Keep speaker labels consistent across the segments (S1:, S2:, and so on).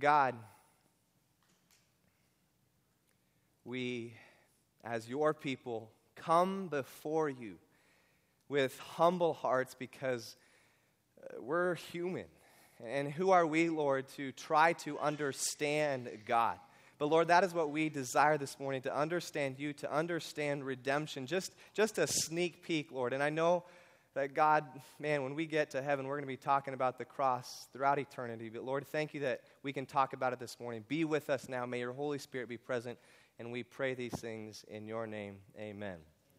S1: God, we, as your people, come before you with humble hearts because we're human. And who are we, Lord, to try to understand God? But Lord, that is what we desire this morning, to understand you, to understand redemption, just a sneak peek, Lord. And I know that God, man, when we get to heaven, we're going to be talking about the cross throughout eternity. But Lord, thank you that we can talk about it this morning. Be with us now. May your Holy Spirit be present. And we pray these things in your name. Amen.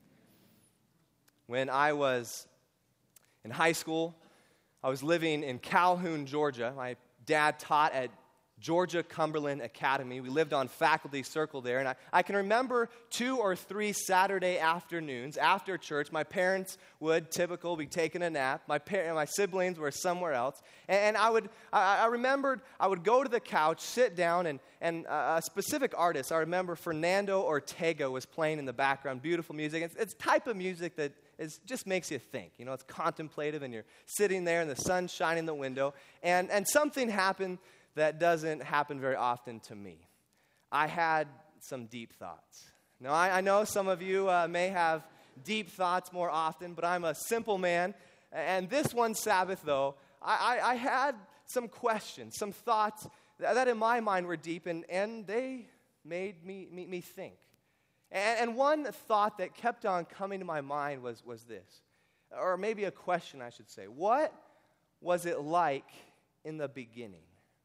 S1: When I was in high school, I was living in Calhoun, Georgia. My dad taught at Georgia Cumberland Academy. We lived on Faculty Circle there. And I can remember 2 or 3 Saturday afternoons after church, my parents would, typical, be taking a nap. My siblings were somewhere else. And I remembered I would go to the couch, sit down, and a specific artist, I remember Fernando Ortega was playing in the background. Beautiful music. It's type of music that just makes you think. You know, it's contemplative, and you're sitting there, and the sun's shining in the window. And something happened that doesn't happen very often to me. I had some deep thoughts. Now, I know some of you may have deep thoughts more often, but I'm a simple man. And this one Sabbath, though, I had some questions, some thoughts that in my mind were deep, and they made me think. And one thought that kept on coming to my mind was this, or maybe a question, I should say. What was it like in the beginning?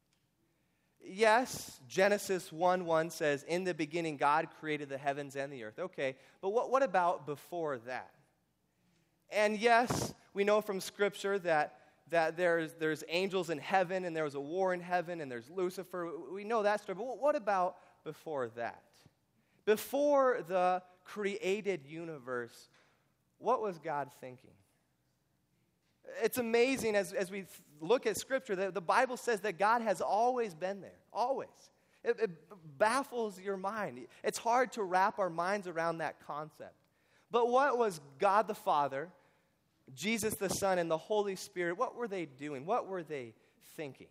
S1: Yes, Genesis 1:1 says, in the beginning God created the heavens and the earth. Okay, but what about before that? And yes, we know from Scripture that there's angels in heaven, and there was a war in heaven, and there's Lucifer. We know that story, but what about before that? Before the created universe, what was God thinking? It's amazing as we look at Scripture that the Bible says that God has always been there, always. It baffles your mind. It's hard to wrap our minds around that concept. But what was God the Father, Jesus the Son, and the Holy Spirit, what were they doing? What were they thinking?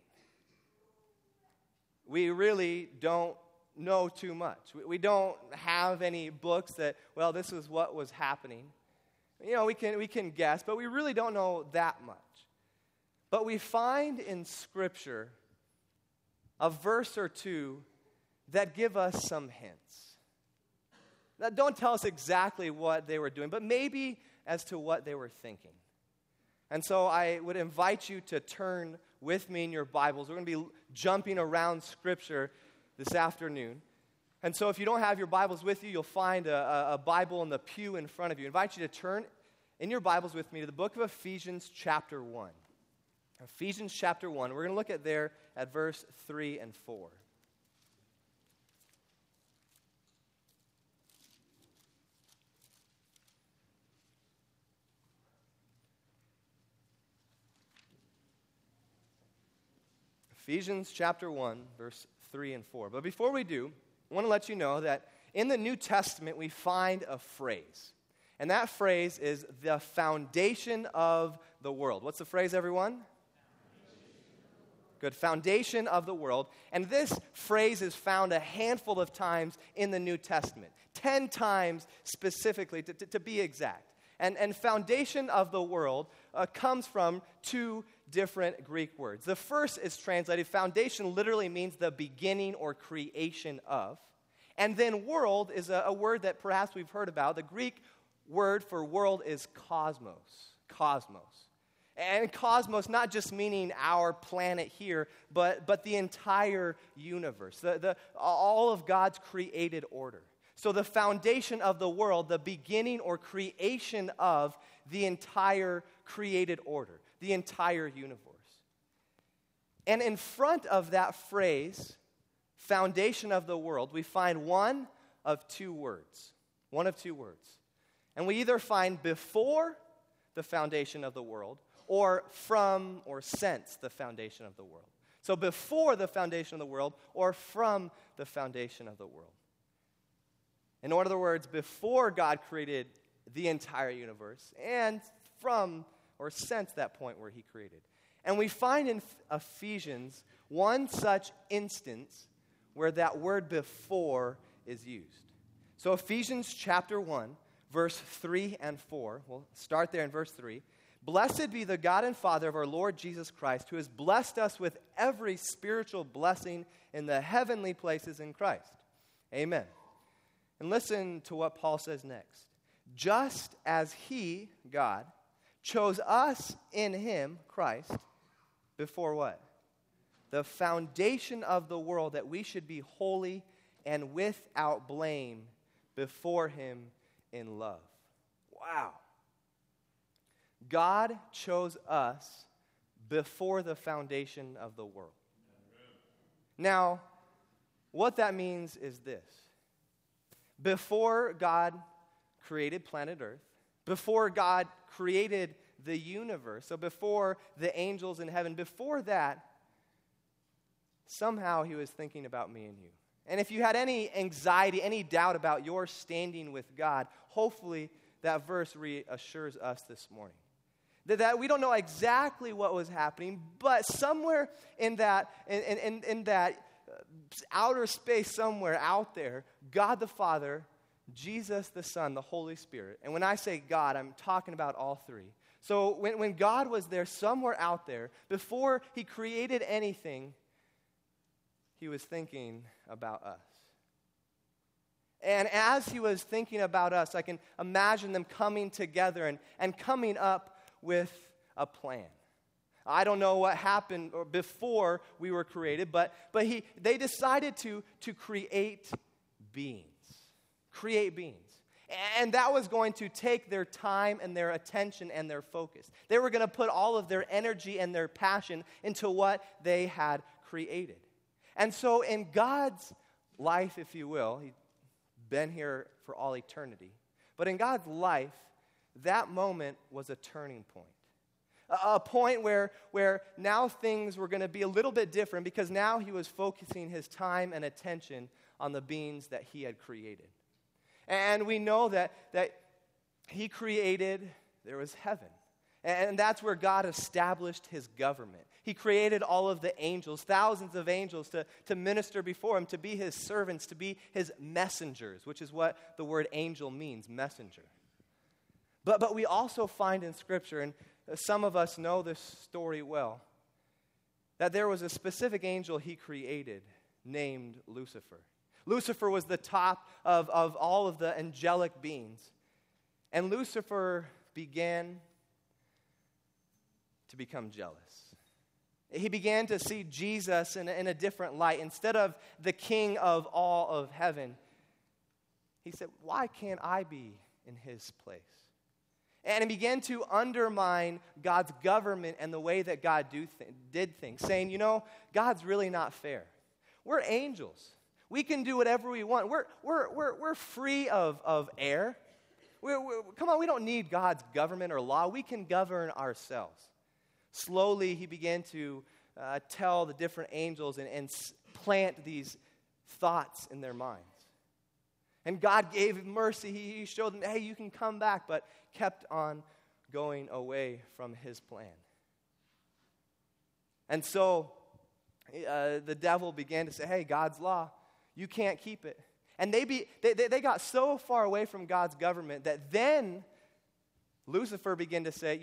S1: We really don't know too much. We don't have any books that, well, this is what was happening. You know, we can guess, but we really don't know that much. But we find in Scripture a verse or two that give us some hints. That don't tell us exactly what they were doing, but maybe as to what they were thinking. And so I would invite you to turn with me in your Bibles. We're going to be jumping around Scripture this afternoon. And so if you don't have your Bibles with you, you'll find a Bible in the pew in front of you. I invite you to turn in your Bibles with me to the book of Ephesians chapter 1. Ephesians chapter 1. We're going to look at verse 3 and 4. Ephesians chapter 1, verse 3 and 4. But before we do, I want to let you know that in the New Testament we find a phrase. And that phrase is the foundation of the world. What's the phrase, everyone? Good, foundation of the world. And this phrase is found a handful of times in the New Testament. 10 times specifically, to be exact. And foundation of the world comes from 2 different Greek words. The first is translated, foundation literally means the beginning or creation of. And then world is a word that perhaps we've heard about. The Greek word for world is cosmos. Cosmos. And cosmos not just meaning our planet here, but the entire universe, all of God's created order. So the foundation of the world, the beginning or creation of the entire created order, the entire universe. And in front of that phrase, foundation of the world, we find one of 2 words. One of 2 words. And we either find before the foundation of the world or from or since the foundation of the world. So before the foundation of the world or from the foundation of the world. In other words, before God created the entire universe and from or since that point where he created. And we find in Ephesians one such instance where that word before is used. So Ephesians chapter 1, verse 3 and 4. We'll start there in verse 3. Blessed be the God and Father of our Lord Jesus Christ, who has blessed us with every spiritual blessing in the heavenly places in Christ. Amen. And listen to what Paul says next. Just as he, God, chose us in him, Christ, before what? The foundation of the world, that we should be holy and without blame before him in love. Wow. God chose us before the foundation of the world. Now, what that means is this. Before God created planet Earth, before God created the universe, so before the angels in heaven, before that, somehow he was thinking about me and you. And if you had any anxiety, any doubt about your standing with God, hopefully that verse reassures us this morning. That we don't know exactly what was happening, but somewhere in that outer space, somewhere out there, God the Father, Jesus the Son, the Holy Spirit. And when I say God, I'm talking about all three. So when God was there, somewhere out there, before he created anything, he was thinking about us. And as he was thinking about us, I can imagine them coming together and coming up with a plan. I don't know what happened before we were created, but they decided to create beings. Create beings. And that was going to take their time and their attention and their focus. They were going to put all of their energy and their passion into what they had created. And so in God's life, if you will, he's been here for all eternity, but in God's life, that moment was a turning point. A point where now things were going to be a little bit different, because now he was focusing his time and attention on the beings that he had created. And we know that he created, there was heaven. And that's where God established his government. He created all of the angels, thousands of angels to minister before him, to be his servants, to be his messengers, which is what the word angel means, messenger. But we also find in Scripture, and some of us know this story well, that there was a specific angel he created named Lucifer. Lucifer was the top of all of the angelic beings. And Lucifer began to become jealous. He began to see Jesus in a different light. Instead of the king of all of heaven, he said, why can't I be in his place? And he began to undermine God's government and the way that God did things, saying, God's really not fair. We're angels. We can do whatever we want. We're free of air. Come on, we don't need God's government or law. We can govern ourselves. Slowly, he began to tell the different angels and plant these thoughts in their minds. And God gave mercy. He showed them, hey, you can come back, but kept on going away from his plan. And so the devil began to say, hey, God's law, you can't keep it. And they got so far away from God's government that then Lucifer began to say,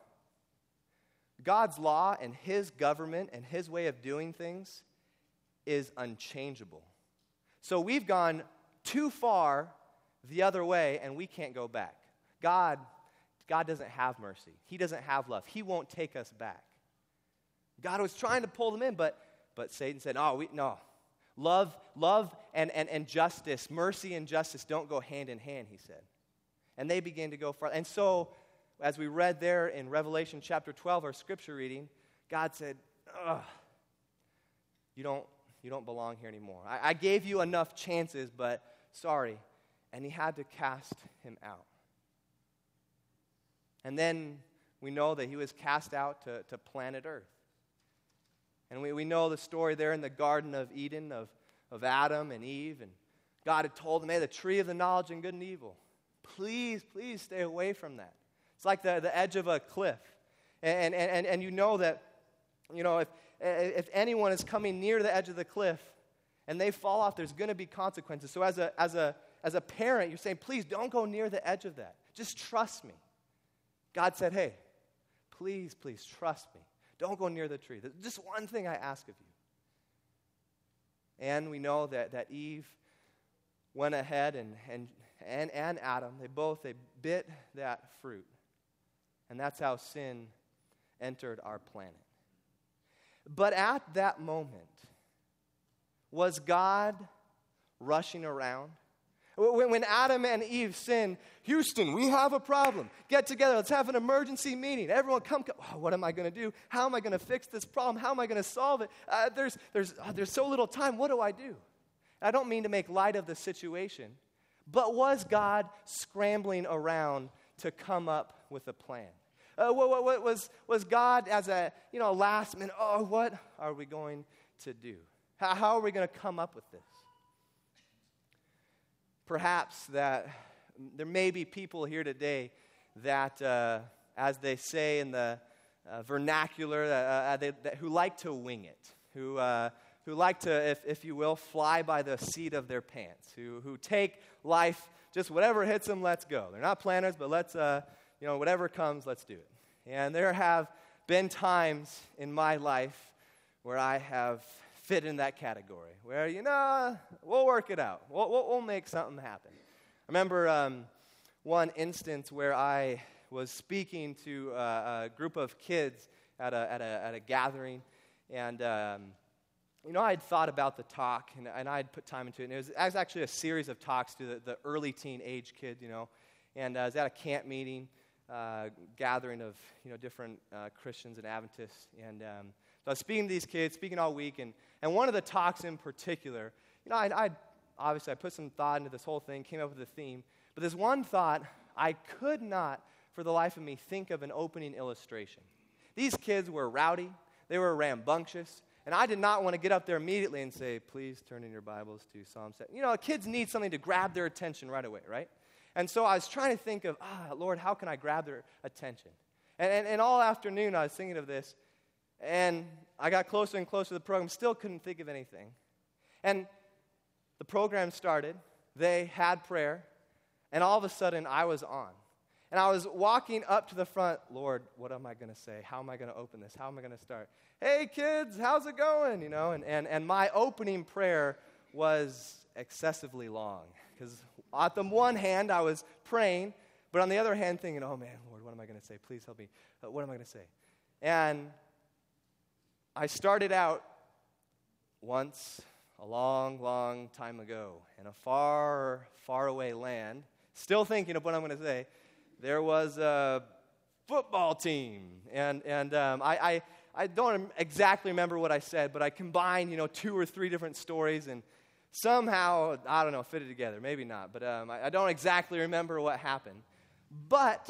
S1: God's law and his government and his way of doing things is unchangeable. So we've gone too far the other way, and we can't go back. God doesn't have mercy. He doesn't have love. He won't take us back. God was trying to pull them in, but Satan said, no. Love and justice, mercy and justice don't go hand in hand, he said. And they began to go far. And so, as we read there in Revelation chapter 12, our scripture reading, God said, you don't belong here anymore. I gave you enough chances, but sorry. And he had to cast him out. And then we know that he was cast out to planet Earth. And we know the story there in the Garden of Eden of Adam and Eve. And God had told them, hey, the tree of the knowledge of good and evil. Please stay away from that. It's like the edge of a cliff. And you know that if anyone is coming near the edge of the cliff and they fall off, there's going to be consequences. So as a parent, you're saying, please don't go near the edge of that. Just trust me. God said, hey, please trust me. Don't go near the tree. There's just one thing I ask of you. And we know that Eve went ahead and Adam, they bit that fruit. And that's how sin entered our planet. But at that moment, was God rushing around? When Adam and Eve sinned, Houston, we have a problem. Get together. Let's have an emergency meeting. Everyone come. Oh, what am I going to do? How am I going to fix this problem? How am I going to solve it? There's so little time. What do I do? I don't mean to make light of the situation, but was God scrambling around to come up with a plan? Was God as a last minute, what are we going to do? How are we going to come up with this? Perhaps that there may be people here today that, as they say in the vernacular, who like to wing it, who like to, if you will, fly by the seat of their pants, who take life, just whatever hits them, let's go. They're not planners, but let's, whatever comes, let's do it. And there have been times in my life where I have fit in that category, where, we'll work it out. We'll make something happen. I remember one instance where I was speaking to a group of kids at a gathering, and I'd thought about the talk, and I'd put time into it, and it was actually a series of talks to the early teen age kids, and I was at a camp meeting, gathering of, different Christians and Adventists, and so I was speaking to these kids, speaking all week, and one of the talks in particular, I put some thought into this whole thing, came up with a theme, but this one thought, I could not, for the life of me, think of an opening illustration. These kids were rowdy, they were rambunctious, and I did not want to get up there immediately and say, please turn in your Bibles to Psalm 7. Kids need something to grab their attention right away, right? And so I was trying to think of, Lord, how can I grab their attention? And all afternoon I was thinking of this, and I got closer and closer to the program, still couldn't think of anything. And the program started, they had prayer, and all of a sudden I was on. And I was walking up to the front, Lord, what am I going to say? How am I going to open this? How am I going to start? Hey kids, how's it going? And my opening prayer was excessively long, because on the one hand I was praying, but on the other hand thinking, oh man, Lord, what am I going to say? Please help me. What am I going to say? And I started out once a long, long time ago in a far, far away land, still thinking of what I'm going to say. There was a football team, and I don't exactly remember what I said, but I combined 2 or 3 different stories and somehow, I don't know, fit it together. Maybe not, but I don't exactly remember what happened. But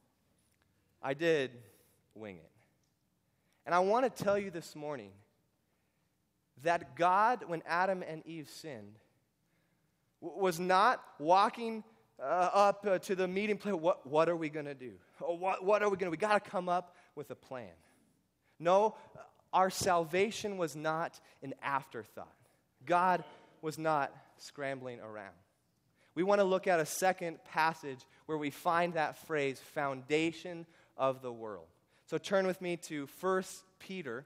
S1: I did wing it. And I want to tell you this morning that God, when Adam and Eve sinned, was not walking up to the meeting place. What are we going to do? What are we going to? We got to come up with a plan. No, our salvation was not an afterthought. God was not scrambling around. We want to look at a second passage where we find that phrase, foundation of the world. So turn with me to 1 Peter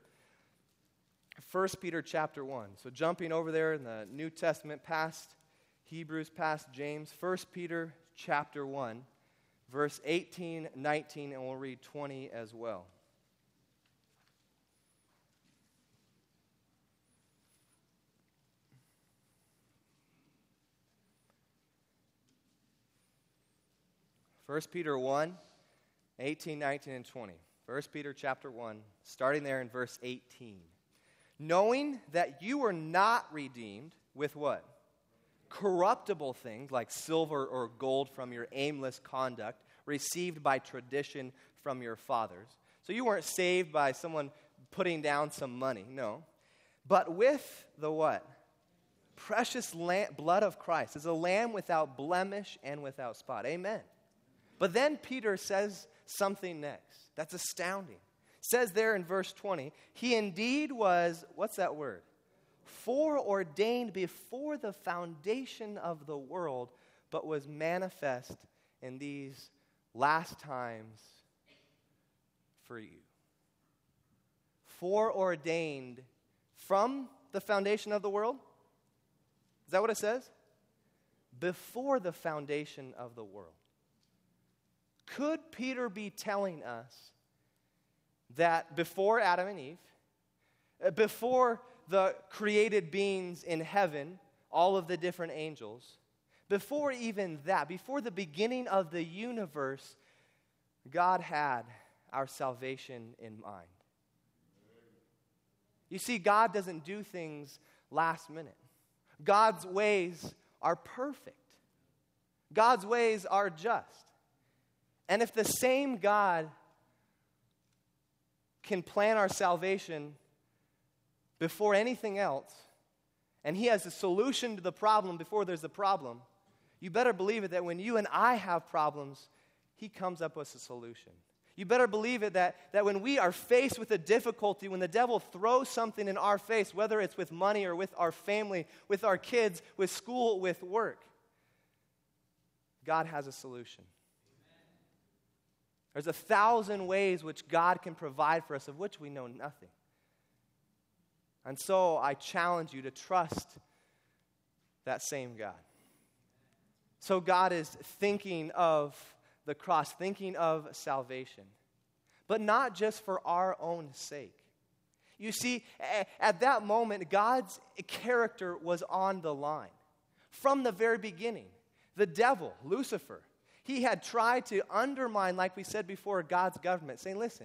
S1: chapter 1. So jumping over there in the New Testament, past Hebrews, past James, 1 Peter chapter 1, verse 18, 19, and we'll read 20 as well. First Peter 1, 18, 19, and 20. 1 Peter chapter 1, starting there in verse 18. Knowing that you were not redeemed with what? Corruptible things like silver or gold from your aimless conduct received by tradition from your fathers. So you weren't saved by someone putting down some money, no. But with the what? Precious blood of Christ, as a lamb without blemish and without spot. Amen. But then Peter says something next that's astounding. It says there in verse 20, he indeed was, what's that word? Foreordained before the foundation of the world, but was manifest in these last times for you. Foreordained from the foundation of the world? Is that what it says? Before the foundation of the world. Could Peter be telling us that before Adam and Eve, before the created beings in heaven, all of the different angels, before even that, before the beginning of the universe, God had our salvation in mind? You see, God doesn't do things last minute. God's ways are perfect. God's ways are just. And if the same God can plan our salvation before anything else, and he has a solution to the problem before there's a problem, you better believe it that when you and I have problems, he comes up with a solution. You better believe it that when we are faced with a difficulty, when the devil throws something in our face, whether it's with money or with our family, with our kids, with school, with work, God has a solution. There's 1,000 ways which God can provide for us, of which we know nothing. And so I challenge you to trust that same God. So God is thinking of the cross, thinking of salvation, but not just for our own sake. You see, at that moment, God's character was on the line. From the very beginning, the devil, Lucifer, he had tried to undermine, like we said before, God's government, saying, listen,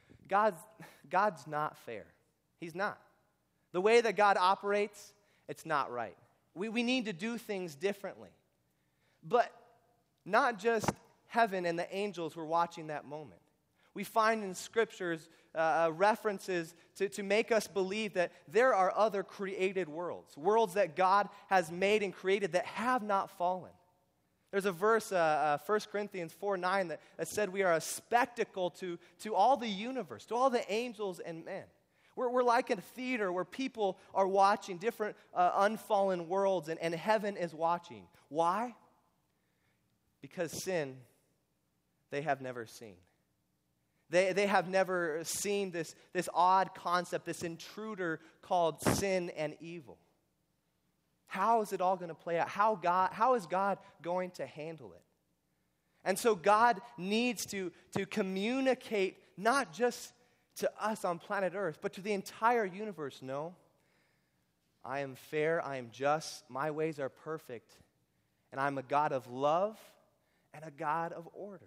S1: God's not fair. He's not. The way that God operates, it's not right. We need to do things differently. But not just heaven and the angels were watching that moment. We find in scriptures references to make us believe that there are other created worlds, worlds that God has made and created that have not fallen. There's a verse, 1 Corinthians 4:9, that said we are a spectacle to all the universe, to all the angels and men. We're like a theater where people are watching different unfallen worlds, and heaven is watching. Why? Because sin, they have never seen. They have never seen this odd concept, this intruder called sin and evil. How is it all going to play out? How is God going to handle it? And so God needs to communicate not just to us on planet Earth, but to the entire universe. No, I am fair, I am just, my ways are perfect, and I'm a God of love and a God of order.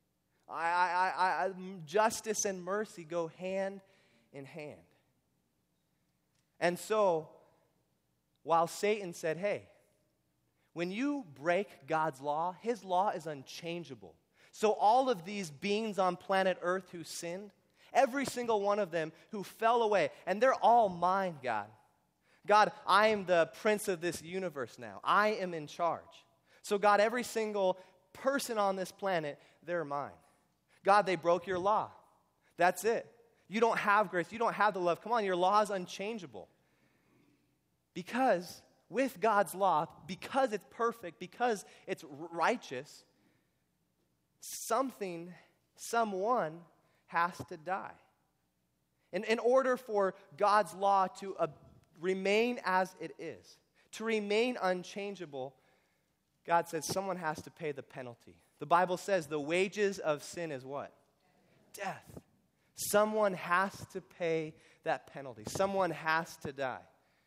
S1: Justice and mercy go hand in hand. And so, while Satan said, hey, when you break God's law, his law is unchangeable. So all of these beings on planet Earth who sinned, every single one of them who fell away, and they're all mine, God. God, I am the prince of this universe now. I am in charge. So God, every single person on this planet, they're mine. God, they broke your law. That's it. You don't have grace. You don't have the love. Come on, your law is unchangeable. Because with God's law, because it's perfect, because it's righteous, someone has to die. In order for God's law to remain as it is, to remain unchangeable, God says someone has to pay the penalty. The Bible says the wages of sin is what? Death. Someone has to pay that penalty. Someone has to die.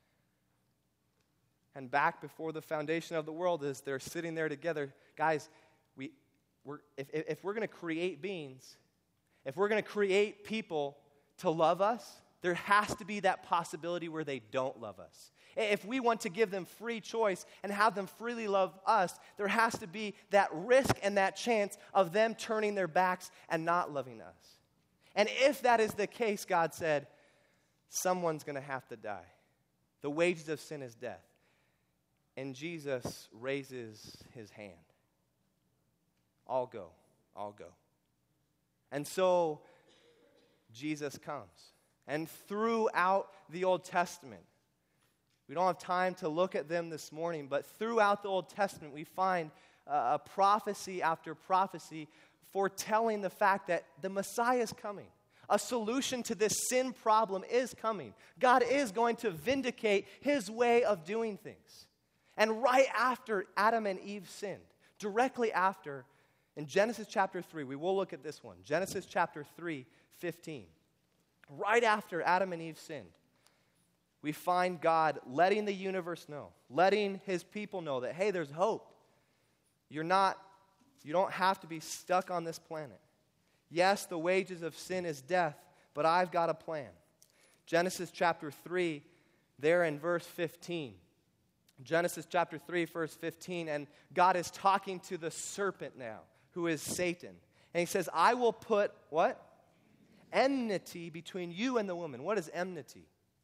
S1: And back before the foundation of the world, as they're sitting there together, guys, if we're going to create beings, if we're going to create people to love us, there has to be that possibility where they don't love us. If we want to give them free choice and have them freely love us, there has to be that risk and that chance of them turning their backs and not loving us. And if that is the case, God said, someone's going to have to die. The wages of sin is death. And Jesus raises his hand. I'll go. And so Jesus comes. And throughout the Old Testament, we don't have time to look at them this morning, but throughout the Old Testament, we find a prophecy after prophecy foretelling the fact that the Messiah is coming. A solution to this sin problem is coming. God is going to vindicate his way of doing things. And right after Adam and Eve sinned, directly after, in Genesis chapter 3, we will look at this one, Genesis chapter 3:15. Right after Adam and Eve sinned, we find God letting the universe know, letting his people know that, hey, there's hope. You don't have to be stuck on this planet. Yes, the wages of sin is death, but I've got a plan. Genesis chapter 3, there in verse 15. Genesis chapter 3, verse 15, and God is talking to the serpent now, who is Satan. And he says, I will put, what? Enmity between you and the woman. What is enmity?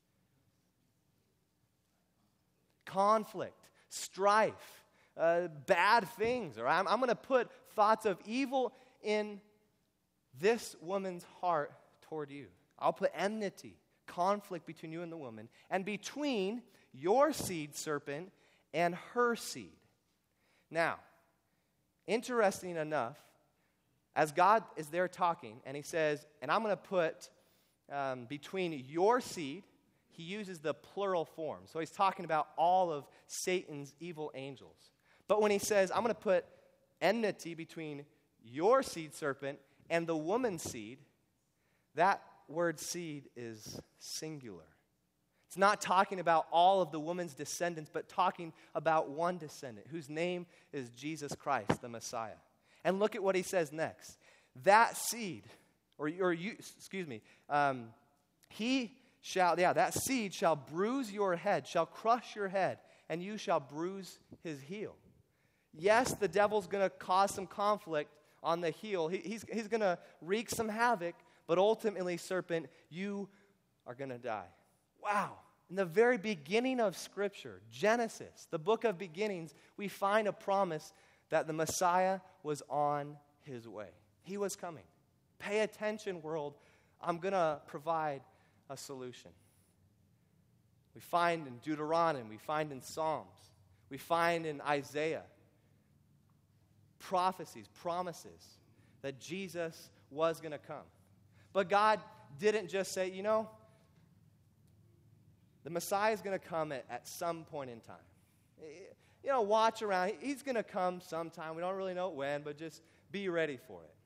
S1: Conflict, strife, bad things. Or I'm going to put thoughts of evil in this woman's heart toward you. I'll put enmity, conflict between you and the woman, and between your seed, serpent, and her seed. Now, interesting enough, as God is there talking, and he says, and I'm going to put between your seed, he uses the plural form. So he's talking about all of Satan's evil angels. But when he says, I'm going to put enmity between your seed, serpent, and the woman's seed, that word seed is singular. It's not talking about all of the woman's descendants, but talking about one descendant whose name is Jesus Christ, the Messiah. And look at what he says next. That seed, that seed shall bruise your head, shall crush your head, and you shall bruise his heel. Yes, the devil's going to cause some conflict on the heel. He's going to wreak some havoc, but ultimately, serpent, you are going to die. Wow. In the very beginning of Scripture, Genesis, the book of beginnings, we find a promise that the Messiah was on his way. He was coming. Pay attention, world. I'm going to provide a solution. We find in Deuteronomy, we find in Psalms, we find in Isaiah, prophecies, promises that Jesus was going to come. But God didn't just say, the Messiah is going to come at some point in time. Watch around. He's going to come sometime. We don't really know when, but just be ready for it.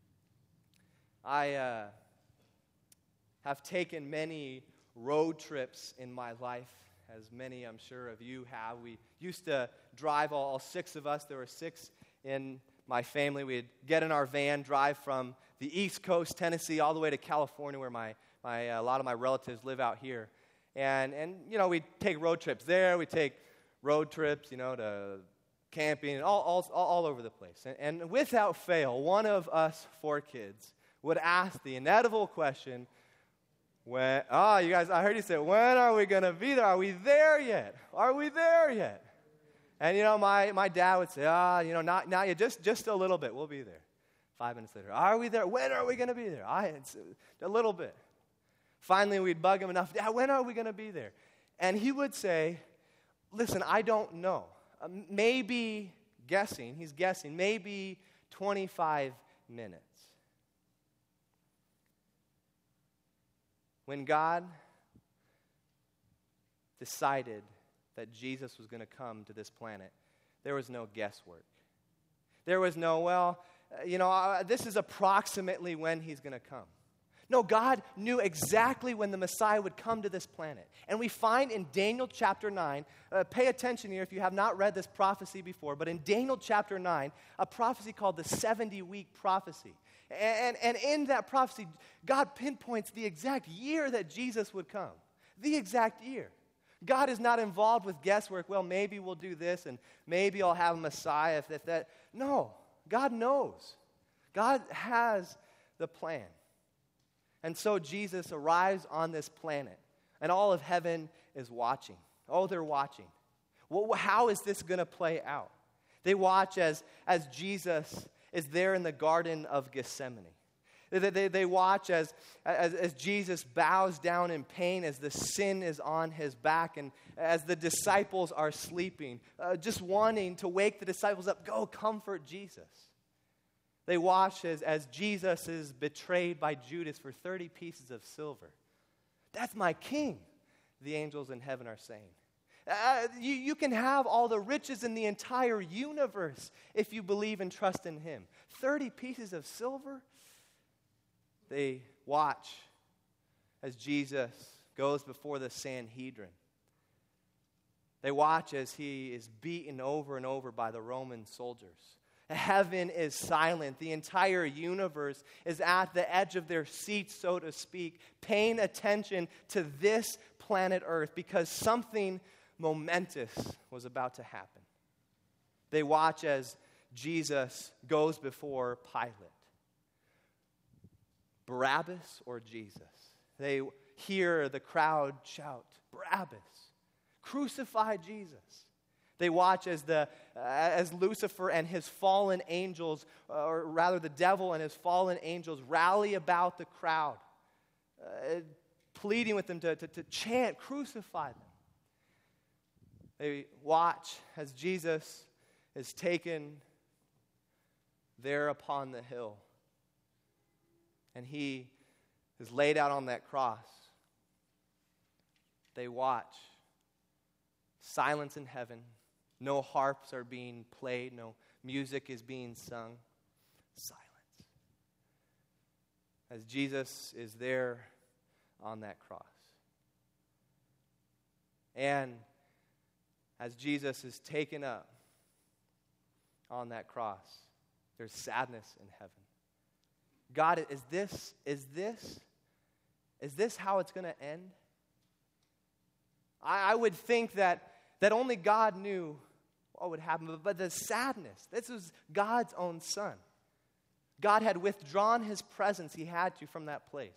S1: I have taken many road trips in my life, as many I'm sure of you have. We used to drive, all six of us. There were six in my family. We'd get in our van, drive from the East Coast, Tennessee, all the way to California, where a lot of my relatives live out here. And we'd take road trips there. We'd take road trips, to camping, and all over the place. And without fail, one of us four kids would ask the inevitable question, you guys, I heard you say, when are we going to be there? Are we there yet? Are we there yet? And, my dad would say, not yet, just a little bit. We'll be there. 5 minutes later, are we there? When are we going to be there? It's a little bit. Finally, we'd bug him enough. Dad, when are we going to be there? And he would say, listen, I don't know. He's guessing, maybe 25 minutes. When God decided that Jesus was going to come to this planet, there was no guesswork. There was no, this is approximately when he's going to come. No, God knew exactly when the Messiah would come to this planet. And we find in Daniel chapter 9, pay attention here if you have not read this prophecy before, but in Daniel chapter 9, a prophecy called the 70-week prophecy. And in that prophecy, God pinpoints the exact year that Jesus would come. The exact year. God is not involved with guesswork. Well, maybe we'll do this, and maybe I'll have a Messiah. If that. No, God knows. God has the plan. And so Jesus arrives on this planet, and all of heaven is watching. Oh, they're watching. Well, how is this going to play out? They watch as Jesus is there in the Garden of Gethsemane. They watch as Jesus bows down in pain, as the sin is on his back, and as the disciples are sleeping, just wanting to wake the disciples up. Go comfort Jesus. They watch as Jesus is betrayed by Judas for 30 pieces of silver. That's my king, the angels in heaven are saying. You can have all the riches in the entire universe if you believe and trust in him. 30 pieces of silver? They watch as Jesus goes before the Sanhedrin. They watch as he is beaten over and over by the Roman soldiers. Heaven is silent. The entire universe is at the edge of their seats, so to speak, paying attention to this planet Earth because something momentous was about to happen. They watch as Jesus goes before Pilate. Barabbas or Jesus? They hear the crowd shout, Barabbas, crucify Jesus. They watch as Lucifer and his fallen angels, or rather the devil and his fallen angels, rally about the crowd, pleading with them to chant, crucify them. They watch as Jesus is taken there upon the hill, and he is laid out on that cross. They watch. Silence in heaven. No harps are being played. No music is being sung. Silence. As Jesus is there on that cross. And as Jesus is taken up on that cross, there's sadness in heaven. God, is this how it's going to end? I would think that only God knew what would happen, but the sadness, this was God's own Son. God had withdrawn his presence, he had to, from that place.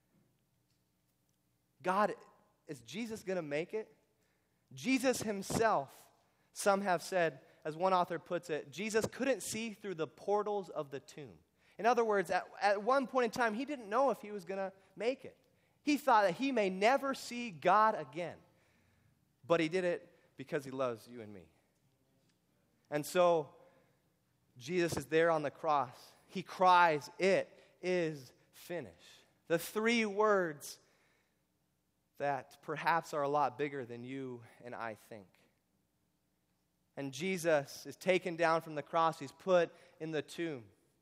S1: God, is Jesus going to make it? Jesus himself, some have said, as one author puts it, Jesus couldn't see through the portals of the tomb. In other words, at one point in time, he didn't know if he was going to make it. He thought that he may never see God again. But he did it because he loves you and me. And so, Jesus is there on the cross. He cries, "It is finished." The three words that perhaps are a lot bigger than you and I think. And Jesus is taken down from the cross. He's put in the tomb.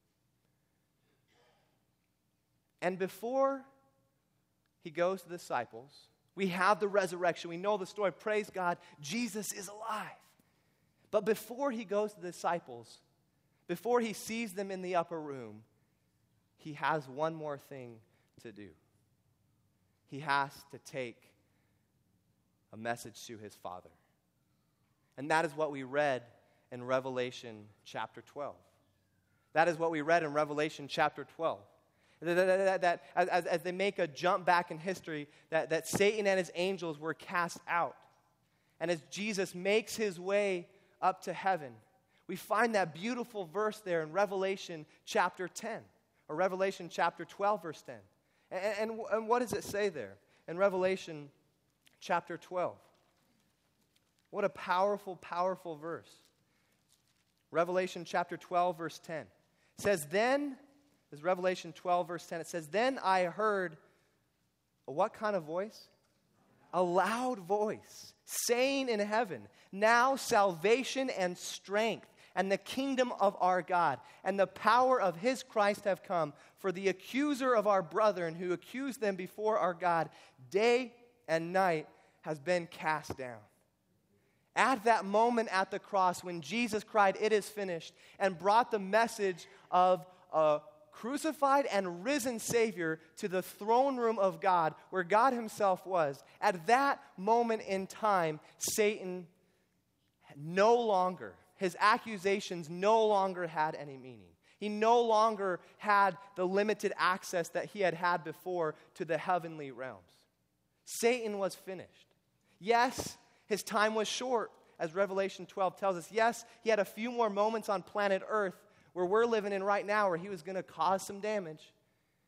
S1: And before he goes to the disciples, we have the resurrection. We know the story. Praise God, Jesus is alive. But before he goes to the disciples, before he sees them in the upper room, he has one more thing to do. He has to take a message to his Father. And that is what we read in Revelation chapter 12. That is what we read in Revelation chapter 12. That as they make a jump back in history, that Satan and his angels were cast out. And as Jesus makes his way up to heaven, we find that beautiful verse there in Revelation chapter 10, or Revelation chapter 12, verse 10. And what does it say there in Revelation chapter 12? What a powerful, powerful verse. Revelation chapter 12, verse 10. It says, then, this is Revelation 12, verse 10. It says, then I heard a what kind of voice? A loud voice saying in heaven, now salvation and strength and the kingdom of our God and the power of his Christ have come. For the accuser of our brethren who accused them before our God day and night has been cast down. At that moment at the cross when Jesus cried, it is finished, and brought the message of a crucified and risen Savior to the throne room of God, where God himself was, at that moment in time, Satan no longer, his accusations no longer had any meaning. He no longer had the limited access that he had had before to the heavenly realms. Satan was finished. Yes, his time was short, as Revelation 12 tells us. Yes, he had a few more moments on planet Earth where we're living in right now, where he was going to cause some damage.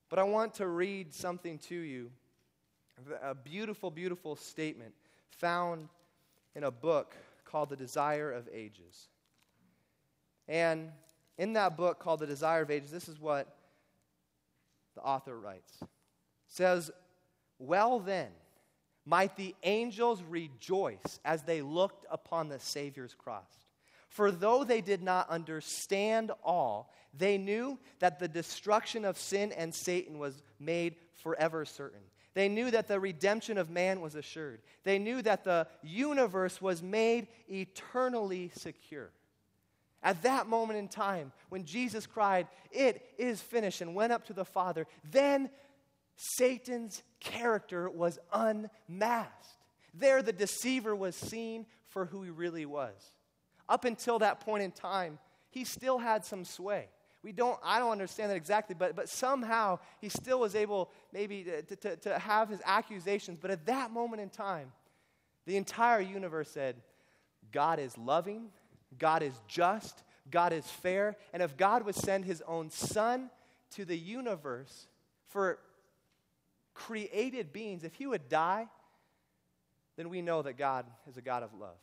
S1: But I want to read something to you, a beautiful, beautiful statement found in a book called The Desire of Ages. And in that book called The Desire of Ages, this is what the author writes. It says, "Well then, might the angels rejoice as they looked upon the Savior's cross. For though they did not understand all, they knew that the destruction of sin and Satan was made forever certain. They knew that the redemption of man was assured. They knew that the universe was made eternally secure." At that moment in time, when Jesus cried, "It is finished," and went up to the Father, then Satan's character was unmasked. There the deceiver was seen for who he really was. Up until that point in time, he still had some sway. I don't understand that exactly, but somehow he still was able maybe to have his accusations. But at that moment in time, the entire universe said, God is loving, God is just, God is fair, and if God would send his own Son to the universe for created beings, if he would die, then we know that God is a God of love.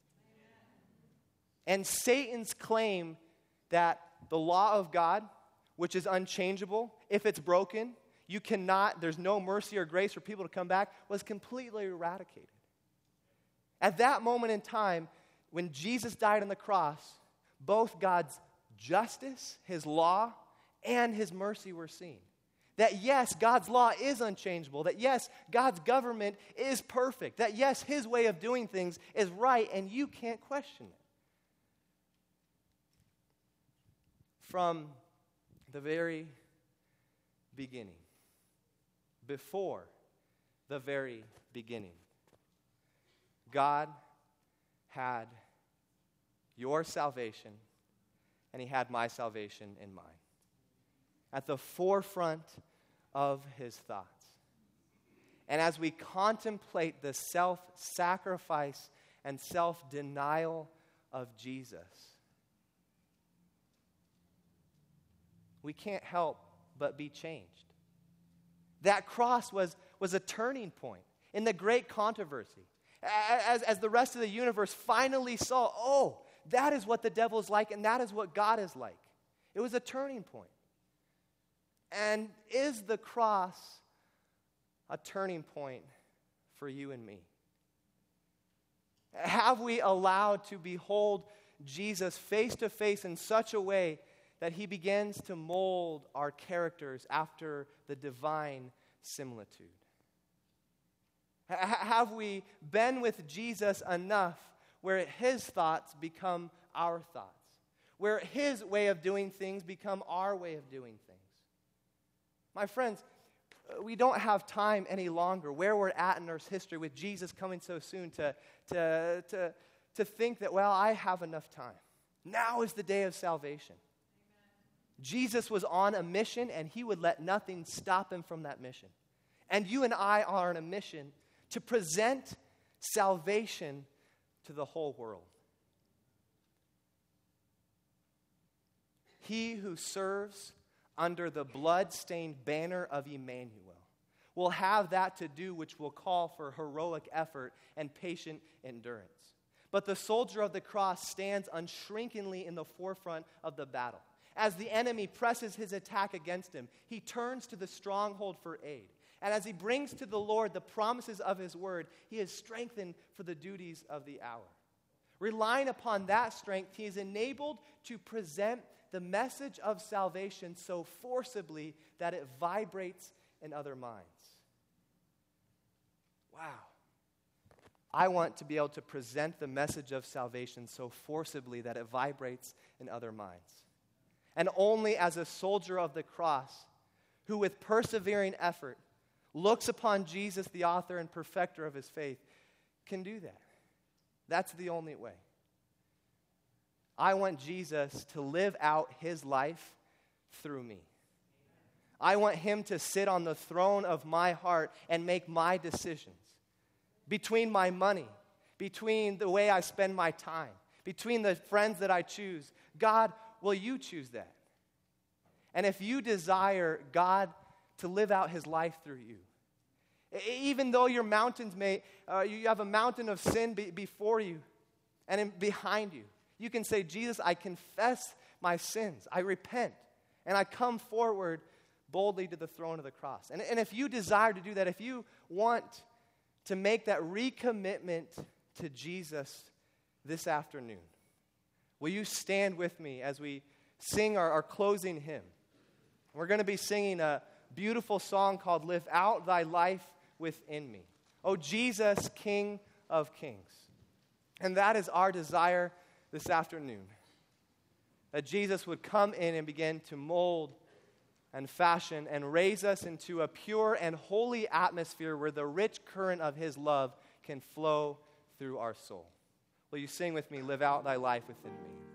S1: And Satan's claim that the law of God, which is unchangeable, if it's broken, there's no mercy or grace for people to come back, was completely eradicated. At that moment in time, when Jesus died on the cross, both God's justice, his law, and his mercy were seen. That yes, God's law is unchangeable. That yes, God's government is perfect. That yes, his way of doing things is right, and you can't question it. From the very beginning, before the very beginning, God had your salvation, and he had my salvation in mind. At the forefront of his thoughts. And as we contemplate the self-sacrifice and self-denial of Jesus, we can't help but be changed. That cross was a turning point in the great controversy. As the rest of the universe finally saw, oh, that is what the devil is like, and that is what God is like. It was a turning point. And is the cross a turning point for you and me? Have we allowed to behold Jesus face to face in such a way that he begins to mold our characters after the divine similitude? Have we been with Jesus enough where his thoughts become our thoughts? Where his way of doing things become our way of doing things? My friends, we don't have time any longer where we're at in Earth's history with Jesus coming so soon to think that, well, I have enough time. Now is the day of salvation. Amen. Jesus was on a mission, and he would let nothing stop him from that mission. And you and I are on a mission to present salvation to the whole world. He who serves under the blood-stained banner of Emmanuel will have that to do which will call for heroic effort and patient endurance. But the soldier of the cross stands unshrinkingly in the forefront of the battle. As the enemy presses his attack against him, he turns to the stronghold for aid. And as he brings to the Lord the promises of his word, he is strengthened for the duties of the hour. Relying upon that strength, he is enabled to present the message of salvation so forcibly that it vibrates in other minds. Wow. I want to be able to present the message of salvation so forcibly that it vibrates in other minds. And only as a soldier of the cross, who with persevering effort looks upon Jesus, the author and perfecter of his faith, can do that. That's the only way. I want Jesus to live out his life through me. I want him to sit on the throne of my heart and make my decisions. Between my money, between the way I spend my time, between the friends that I choose. God, will you choose that? And if you desire God to live out his life through you. Even though your mountains you have a mountain of sin before you and behind you, you can say, Jesus, I confess my sins. I repent. And I come forward boldly to the throne of the cross. And if you desire to do that, if you want to make that recommitment to Jesus this afternoon, will you stand with me as we sing our closing hymn? We're going to be singing a beautiful song called Live Out Thy Life Within Me. Oh, Jesus, King of Kings. And that is our desire this afternoon. That Jesus would come in and begin to mold and fashion and raise us into a pure and holy atmosphere where the rich current of his love can flow through our soul. Will you sing with me, Live Out Thy Life Within Me?